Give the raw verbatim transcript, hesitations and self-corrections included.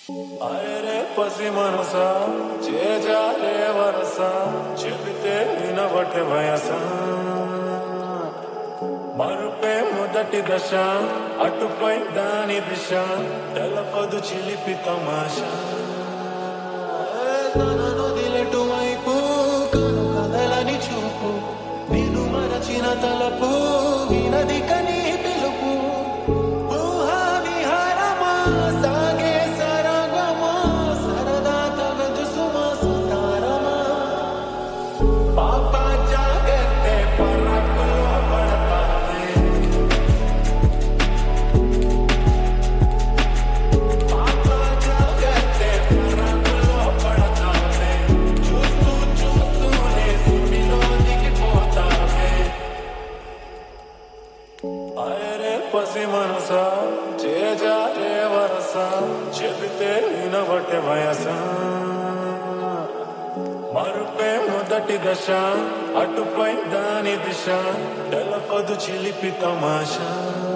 అరెరే పసి మనసా చేజారే వరస చెబితే వినబట్టే వయస మరుపే మొదటి దశ అటుపై దాని దిశ తెలపదు చిలిపి తమాషా తనను దిలటు వైపు కను కదలని చూపు నిన్ను మరచిన తలపు వినది కనీ పిలుపు ఊహా విహారమా సాగే సరగమా సరదా తగదు సుమ సుతారమా పాప జాగతే పరకులో పడతానే పాప జాగతే పరకులో పడతానే చూస్తూ చూస్తూనే సుడిలో దిగిపోతానే అరెరే పసి మనసా చేజారే వరస చెబితే వినబట్టే వయస మరుపే మొదటి దశ అటుపై దాని దిశ తెలపదు చిలిపి తమాషా